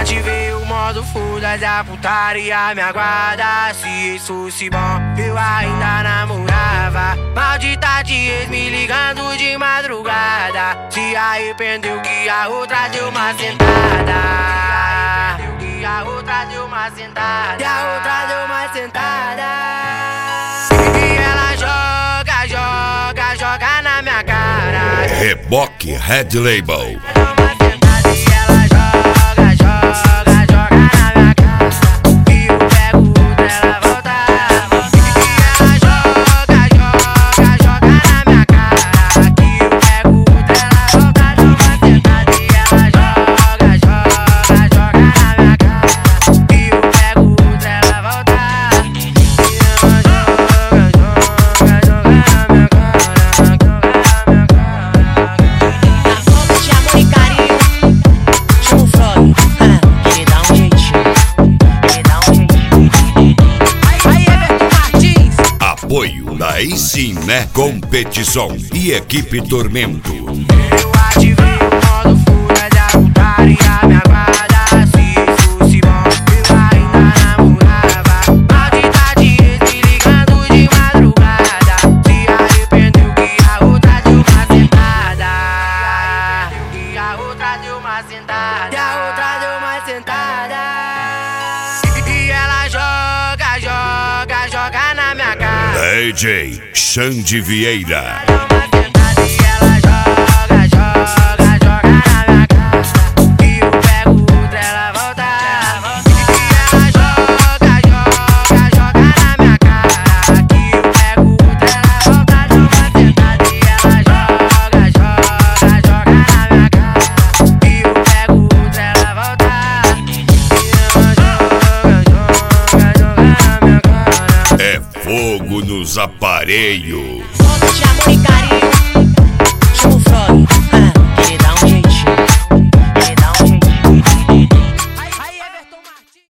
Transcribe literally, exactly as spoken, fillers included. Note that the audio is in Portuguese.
ativei o modo foda-se, a putaria me aguarda. Se isso fosse bom, eu ainda namorava. Maldita de ex me ligando de madrugada. Se arrependeu que a outra deu uma sentada. Que a outra deu uma sentada. Que a outra deu uma sentada. E ela joga, joga, joga na minha cara. Reboque Red Label. Apoio da Aí Né Competição e Equipe Tormento. Eu ativei o modo foda-se, a putaria me aguarda. Se isso fosse bom, eu ainda namorava. Maldita de ex me ligando de madrugada. Se arrependeu que a outra deu uma sentada. Que a outra deu uma sentada. Que a outra deu uma sentada. E ela joga, joga, joga na minha cara. D J Xande Vieira. É fogo nos aparelhos.